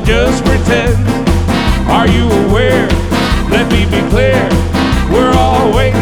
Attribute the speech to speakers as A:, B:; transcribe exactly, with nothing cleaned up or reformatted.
A: just pretend? Are you aware? Let me be clear. We're all waiting